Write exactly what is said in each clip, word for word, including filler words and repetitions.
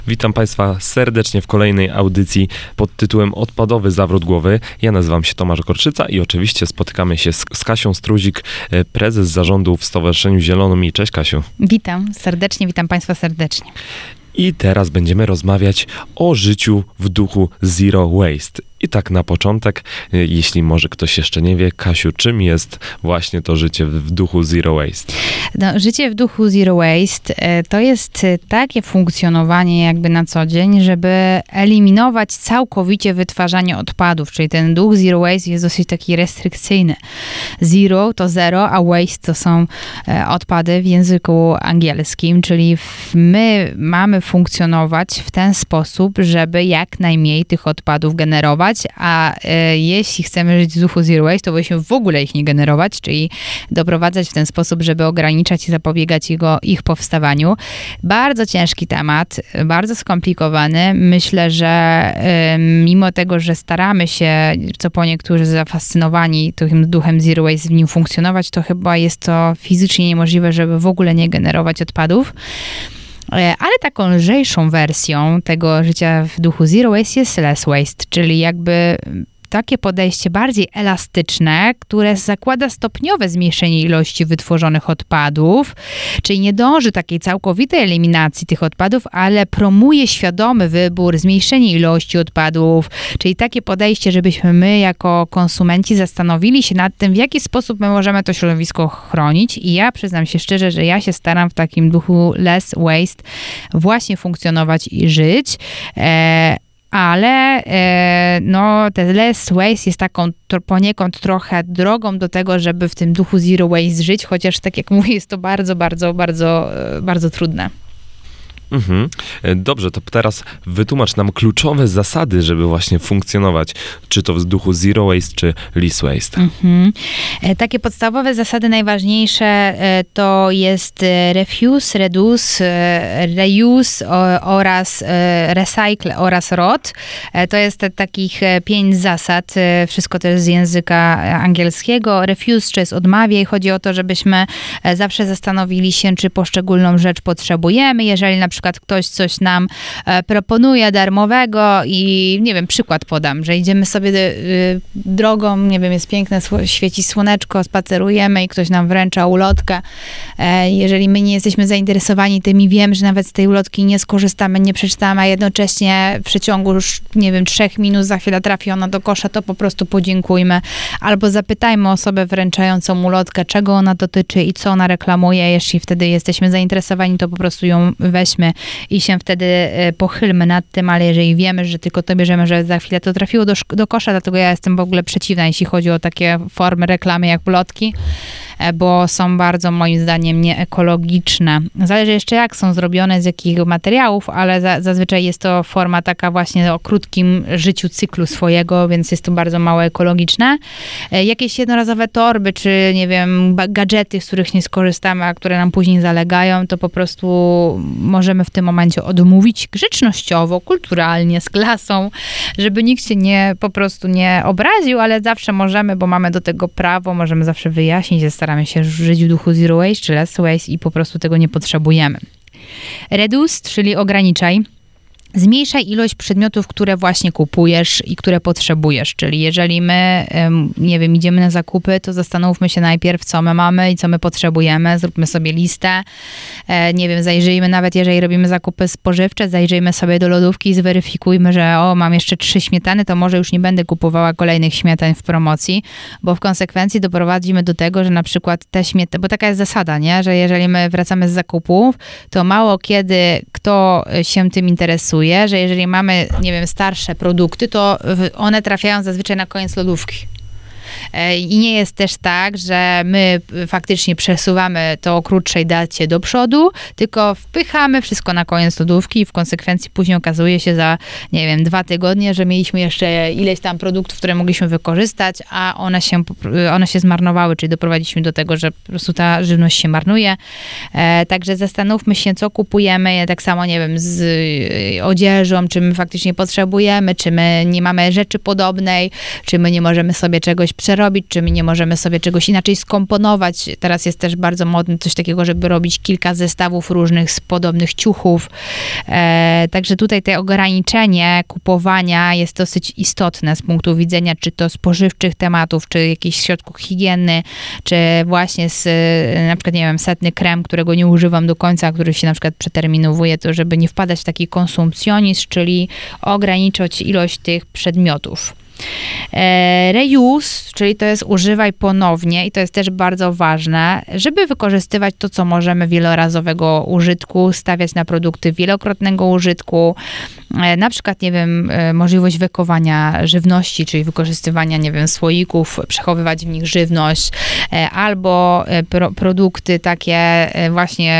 Witam Państwa serdecznie w kolejnej audycji pod tytułem Odpadowy zawrót głowy. Ja nazywam się Tomasz Gorczyca i oczywiście spotykamy się z, z Kasią Struzik, prezes zarządu w Stowarzyszeniu Zielonym. Cześć Kasiu. Witam serdecznie, witam Państwa serdecznie. I teraz będziemy rozmawiać o życiu w duchu Zero Waste. I tak na początek, jeśli może ktoś jeszcze nie wie, Kasiu, czym jest właśnie to życie w duchu Zero Waste? No, życie w duchu Zero Waste to jest takie funkcjonowanie jakby na co dzień, żeby eliminować całkowicie wytwarzanie odpadów, czyli ten duch Zero Waste jest dosyć taki restrykcyjny. Zero to zero, a waste to są odpady w języku angielskim, czyli my mamy funkcjonować w ten sposób, żeby jak najmniej tych odpadów generować, a e, jeśli chcemy żyć w duchu Zero Waste, to powinniśmy w ogóle ich nie generować, czyli doprowadzać w ten sposób, żeby ograniczać i zapobiegać jego, ich powstawaniu. Bardzo ciężki temat, bardzo skomplikowany. Myślę, że e, mimo tego, że staramy się, co po niektórzy zafascynowani tym duchem Zero Waste w nim funkcjonować, to chyba jest to fizycznie niemożliwe, żeby w ogóle nie generować odpadów. Ale taką lżejszą wersją tego życia w duchu Zero Waste jest Less Waste, czyli jakby takie podejście bardziej elastyczne, które zakłada stopniowe zmniejszenie ilości wytworzonych odpadów, czyli nie dąży takiej całkowitej eliminacji tych odpadów, ale promuje świadomy wybór, zmniejszenie ilości odpadów, czyli takie podejście, żebyśmy my jako konsumenci zastanowili się nad tym, w jaki sposób my możemy to środowisko chronić. I ja przyznam się szczerze, że ja się staram w takim duchu Less Waste właśnie funkcjonować i żyć. E, Ale e, no, ten Less Waste jest taką to poniekąd trochę drogą do tego, żeby w tym duchu Zero Waste żyć, chociaż tak jak mówię, jest to bardzo, bardzo, bardzo, bardzo trudne. Mhm. Dobrze, to teraz wytłumacz nam kluczowe zasady, żeby właśnie funkcjonować, czy to w duchu Zero Waste, czy Less Waste. Mhm. Takie podstawowe zasady najważniejsze to jest refuse, reduce, reuse oraz recycle oraz rot. To jest takich pięć zasad, wszystko to jest z języka angielskiego. Refuse, czy jest odmawiaj, chodzi o to, żebyśmy zawsze zastanowili się, czy poszczególną rzecz potrzebujemy, jeżeli na przykład przykład ktoś coś nam e, proponuje darmowego i nie wiem, przykład podam, że idziemy sobie y, drogą, nie wiem, jest piękne, sło- świeci słoneczko, spacerujemy i ktoś nam wręcza ulotkę. E, jeżeli my nie jesteśmy zainteresowani tym i wiem, że nawet z tej ulotki nie skorzystamy, nie przeczytamy, a jednocześnie w przeciągu już, nie wiem, trzech minut za chwilę trafi ona do kosza, to po prostu podziękujmy. Albo zapytajmy osobę wręczającą ulotkę, czego ona dotyczy i co ona reklamuje. Jeśli wtedy jesteśmy zainteresowani, to po prostu ją weźmy i się wtedy pochylmy nad tym, ale jeżeli wiemy, że tylko to bierzemy, że za chwilę to trafiło do, do kosza, dlatego ja jestem w ogóle przeciwna, jeśli chodzi o takie formy reklamy jak ulotki, bo są bardzo moim zdaniem nieekologiczne. Zależy jeszcze jak są zrobione, z jakich materiałów, ale za, zazwyczaj jest to forma taka właśnie o krótkim życiu cyklu swojego, więc jest to bardzo mało ekologiczne. Jakieś jednorazowe torby, czy nie wiem, gadżety, z których nie skorzystamy, a które nam później zalegają, to po prostu możemy w tym momencie odmówić grzecznościowo, kulturalnie, z klasą, żeby nikt się nie, po prostu nie obraził, ale zawsze możemy, bo mamy do tego prawo, możemy zawsze wyjaśnić, że staramy się żyć w duchu Zero Waste czy Less Waste i po prostu tego nie potrzebujemy. Reduce, czyli ograniczaj. Zmniejszaj ilość przedmiotów, które właśnie kupujesz i które potrzebujesz. Czyli jeżeli my, nie wiem, idziemy na zakupy, to zastanówmy się najpierw, co my mamy i co my potrzebujemy. Zróbmy sobie listę. Nie wiem, zajrzyjmy nawet, jeżeli robimy zakupy spożywcze, zajrzyjmy sobie do lodówki i zweryfikujmy, że o, mam jeszcze trzy śmietany, to może już nie będę kupowała kolejnych śmietań w promocji, bo w konsekwencji doprowadzimy do tego, że na przykład te śmietany, bo taka jest zasada, nie? Że jeżeli my wracamy z zakupów, to mało kiedy kto się tym interesuje, że jeżeli mamy, nie wiem, starsze produkty, to one trafiają zazwyczaj na koniec lodówki. I nie jest też tak, że my faktycznie przesuwamy to o krótszej dacie do przodu, tylko wpychamy wszystko na koniec lodówki i w konsekwencji później okazuje się za, nie wiem, dwa tygodnie, że mieliśmy jeszcze ileś tam produktów, które mogliśmy wykorzystać, a one się, one się zmarnowały, czyli doprowadziliśmy do tego, że po prostu ta żywność się marnuje. E, także zastanówmy się, co kupujemy, tak samo, nie wiem, z odzieżą, czy my faktycznie potrzebujemy, czy my nie mamy rzeczy podobnej, czy my nie możemy sobie czegoś przerobić, czy my nie możemy sobie czegoś inaczej skomponować. Teraz jest też bardzo modne coś takiego, żeby robić kilka zestawów różnych z podobnych ciuchów. E, także tutaj to ograniczenie kupowania jest dosyć istotne z punktu widzenia czy to spożywczych tematów, czy jakichś środków higieny, czy właśnie z na przykład, nie wiem, setny krem, którego nie używam do końca, który się na przykład przeterminowuje, to żeby nie wpadać w taki konsumpcjonizm, czyli ograniczyć ilość tych przedmiotów. E, reuse, czyli to jest używaj ponownie i to jest też bardzo ważne, żeby wykorzystywać to, co możemy wielorazowego użytku, stawiać na produkty wielokrotnego użytku, e, na przykład, nie wiem, e, możliwość wykowania żywności, czyli wykorzystywania, nie wiem, słoików, przechowywać w nich żywność, e, albo e, pro, produkty takie e, właśnie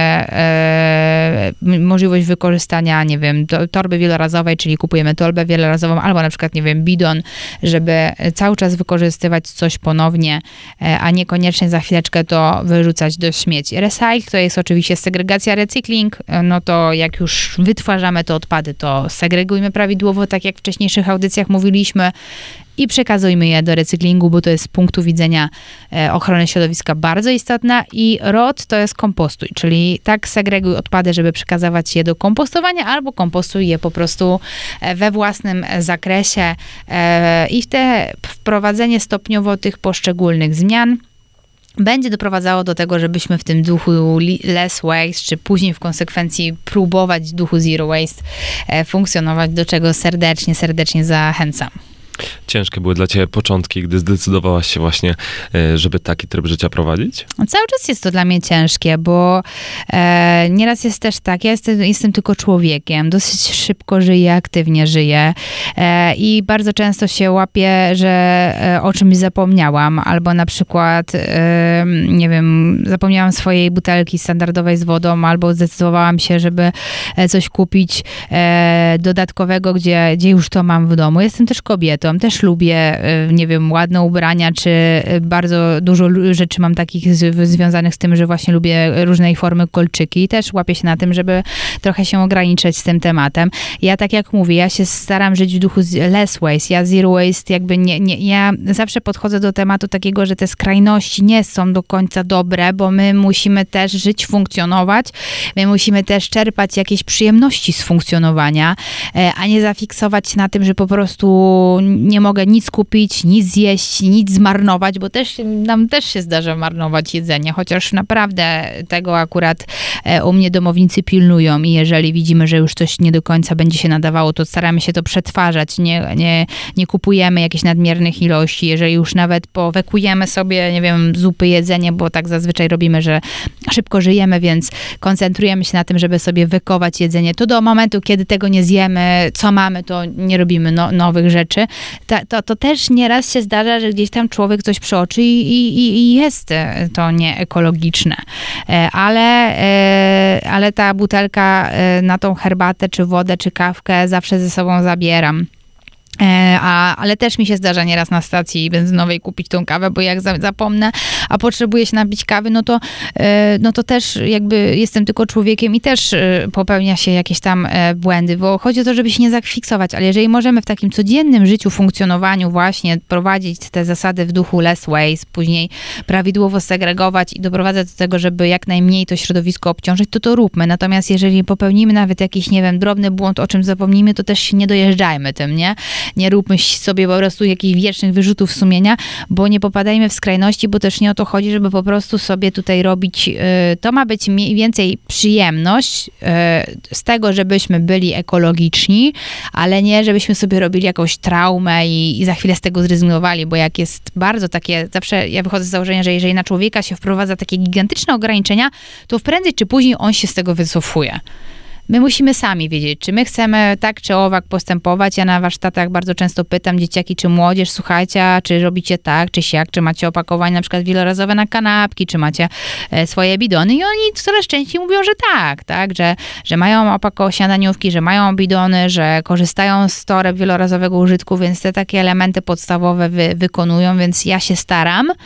e, możliwość wykorzystania, nie wiem, to, torby wielorazowej, czyli kupujemy torbę wielorazową, albo na przykład, nie wiem, bidon, żeby cały czas wykorzystywać coś ponownie, a niekoniecznie za chwileczkę to wyrzucać do śmieci. Recycle to jest oczywiście segregacja, recykling, no to jak już wytwarzamy te odpady, to segregujmy prawidłowo, tak jak w wcześniejszych audycjach mówiliśmy, i przekazujmy je do recyklingu, bo to jest z punktu widzenia e, ochrony środowiska bardzo istotna. I R O T to jest kompostuj, czyli tak segreguj odpady, żeby przekazywać je do kompostowania, albo kompostuj je po prostu we własnym zakresie e, i w te wprowadzenie stopniowo tych poszczególnych zmian będzie doprowadzało do tego, żebyśmy w tym duchu less waste, czy później w konsekwencji próbować w duchu zero waste e, funkcjonować, do czego serdecznie, serdecznie zachęcam. Ciężkie były dla ciebie początki, gdy zdecydowałaś się właśnie, żeby taki tryb życia prowadzić? Cały czas jest to dla mnie ciężkie, bo e, nieraz jest też tak, ja jestem, jestem tylko człowiekiem, dosyć szybko żyję, aktywnie żyję e, i bardzo często się łapię, że e, o czymś zapomniałam, albo na przykład, e, nie wiem, zapomniałam swojej butelki standardowej z wodą, albo zdecydowałam się, żeby coś kupić e, dodatkowego, gdzie, gdzie już to mam w domu. Jestem też kobietą, też lubię, nie wiem, ładne ubrania, czy bardzo dużo rzeczy mam takich z, związanych z tym, że właśnie lubię różnej formy kolczyki i też łapię się na tym, żeby trochę się ograniczyć z tym tematem. Ja tak jak mówię, ja się staram żyć w duchu less waste, ja zero waste jakby nie, nie, ja zawsze podchodzę do tematu takiego, że te skrajności nie są do końca dobre, bo my musimy też żyć, funkcjonować, my musimy też czerpać jakieś przyjemności z funkcjonowania, a nie zafiksować się na tym, że po prostu nie mogę nic kupić, nic zjeść, nic zmarnować, bo też nam też się zdarza marnować jedzenie, chociaż naprawdę tego akurat u mnie domownicy pilnują i jeżeli widzimy, że już coś nie do końca będzie się nadawało, to staramy się to przetwarzać, nie, nie, nie kupujemy jakichś nadmiernych ilości, jeżeli już nawet powekujemy sobie, nie wiem, zupy, jedzenie, bo tak zazwyczaj robimy, że szybko żyjemy, więc koncentrujemy się na tym, żeby sobie wykować jedzenie, to do momentu, kiedy tego nie zjemy, co mamy, to nie robimy no, nowych rzeczy. To, to, to też nieraz się zdarza, że gdzieś tam człowiek coś przeoczy i, i, i jest to nieekologiczne. Ale, ale ta butelka na tą herbatę, czy wodę, czy kawkę zawsze ze sobą zabieram. A, ale też mi się zdarza nieraz na stacji benzynowej kupić tą kawę, bo jak za, zapomnę, a potrzebuję się napić kawy, no to, no to też jakby jestem tylko człowiekiem i też popełnia się jakieś tam błędy, bo chodzi o to, żeby się nie zafiksować, ale jeżeli możemy w takim codziennym życiu, funkcjonowaniu właśnie prowadzić te zasady w duchu less waste, później prawidłowo segregować i doprowadzać do tego, żeby jak najmniej to środowisko obciążyć, to to róbmy. Natomiast jeżeli popełnimy nawet jakiś, nie wiem, drobny błąd, o czym zapomnimy, to też się nie dojeżdżajmy tym, nie? Nie róbmy sobie po prostu jakichś wiecznych wyrzutów sumienia, bo nie popadajmy w skrajności, bo też nie o to chodzi, żeby po prostu sobie tutaj robić, to ma być mniej więcej przyjemność z tego, żebyśmy byli ekologiczni, ale nie, żebyśmy sobie robili jakąś traumę i, i za chwilę z tego zrezygnowali, bo jak jest bardzo takie, zawsze ja wychodzę z założenia, że jeżeli na człowieka się wprowadza takie gigantyczne ograniczenia, to prędzej czy później on się z tego wycofuje. My musimy sami wiedzieć, czy my chcemy tak czy owak postępować. Ja na warsztatach bardzo często pytam dzieciaki czy młodzież, słuchajcie, a czy robicie tak, czy siak, czy macie opakowanie na przykład wielorazowe na kanapki, czy macie e, swoje bidony i oni coraz częściej mówią, że tak, tak, że, że mają opako śniadaniówki, że mają bidony, że korzystają z toreb wielorazowego użytku, więc te takie elementy podstawowe wy, wykonują, więc ja się staram.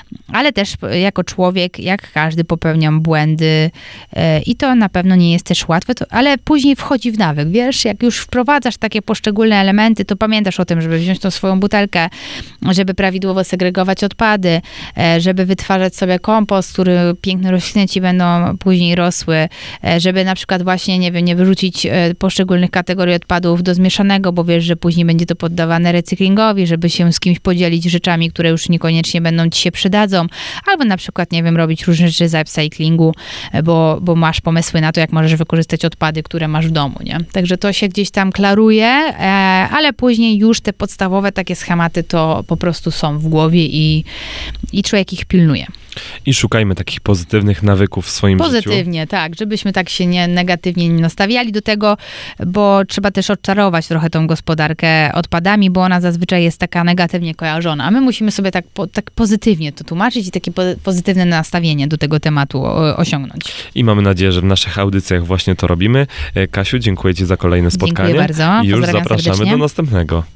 ale też jako człowiek, jak każdy, popełniam błędy i to na pewno nie jest też łatwe, to, ale później wchodzi w nawyk, wiesz, jak już wprowadzasz takie poszczególne elementy, to pamiętasz o tym, żeby wziąć tą swoją butelkę, żeby prawidłowo segregować odpady, żeby wytwarzać sobie kompost, który piękne rośliny ci będą później rosły, żeby na przykład właśnie, nie wiem, nie wyrzucić poszczególnych kategorii odpadów do zmieszanego, bo wiesz, że później będzie to poddawane recyklingowi, żeby się z kimś podzielić rzeczami, które już niekoniecznie będą ci się przydadzą, albo na przykład, nie wiem, robić różne rzeczy z upcyclingu, bo, bo masz pomysły na to, jak możesz wykorzystać odpady, które masz w domu, nie? Także to się gdzieś tam klaruje, ale później już te podstawowe takie schematy to po prostu są w głowie i, i człowiek ich pilnuje. I szukajmy takich pozytywnych nawyków w swoim Pozytywnie, życiu. Pozytywnie, tak, żebyśmy tak się nie negatywnie nie nastawiali do tego, bo trzeba też odczarować trochę tą gospodarkę odpadami, bo ona zazwyczaj jest taka negatywnie kojarzona. A my musimy sobie tak, po, tak pozytywnie to tłumaczyć i takie po, pozytywne nastawienie do tego tematu o, osiągnąć. I mamy nadzieję, że w naszych audycjach właśnie to robimy. Kasiu, dziękuję ci za kolejne spotkanie. Dziękuję bardzo. I już Pozdrawiam zapraszamy serdecznie. do następnego.